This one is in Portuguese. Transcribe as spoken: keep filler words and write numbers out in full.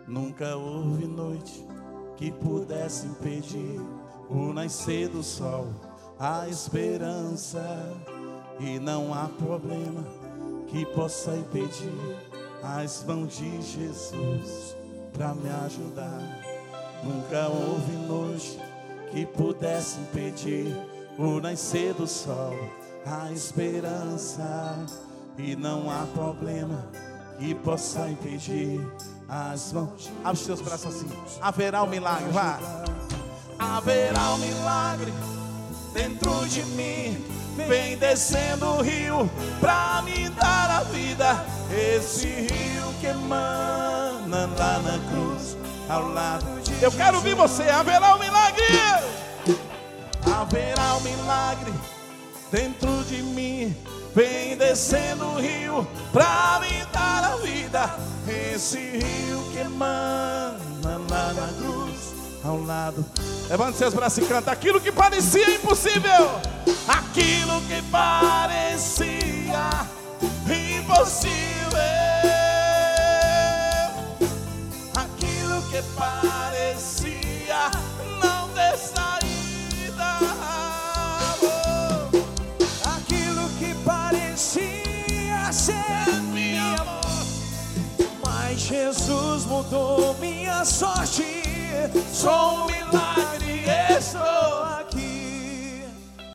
Nunca houve noite que pudesse impedir o nascer do sol, a esperança. E não há problema que possa impedir as mãos de Jesus pra me ajudar. Nunca houve noite que pudesse impedir o nascer do sol, a esperança. E não há problema que possa impedir as mãos. Abre os seus braços assim. Haverá um milagre, vai. Haverá um milagre dentro de mim. Vem descendo o rio pra me dar a vida. Esse rio que emana lá na cruz, ao lado de Jesus. Eu quero ouvir você. Haverá um milagre. Haverá um milagre dentro de mim. Vem descendo o rio pra me dar a vida. Esse rio que emana lá na cruz, ao lado. Levante seus braços e canta. Aquilo que parecia impossível, aquilo que parecia impossível, aquilo que parecia não ter saída, aquilo que parecia ser minha morte, mas Jesus mudou minha sorte. sou um milagre, estou